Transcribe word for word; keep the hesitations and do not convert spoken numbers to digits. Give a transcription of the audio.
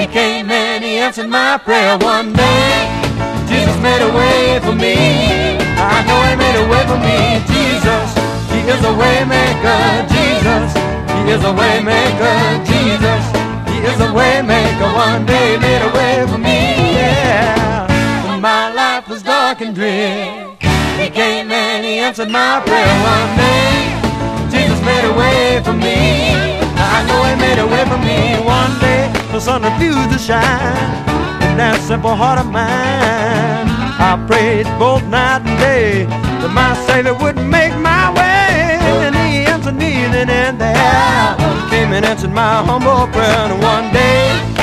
came and he answered my prayer one day. Jesus made a way for me. I know he made a way for me. Jesus, he is a way maker. Jesus, he is a way maker. Jesus, he is a way maker. One day he made a way for me. Yeah. When my life was dark and drear, he came and he answered my prayer one day. Jesus made a way for me. I know he made a way for me. One day the sun refused to shine in that simple heart of mine. I prayed both night and day that my Savior would make my way. And he answered me then and there. He came and answered my humble prayer. And one day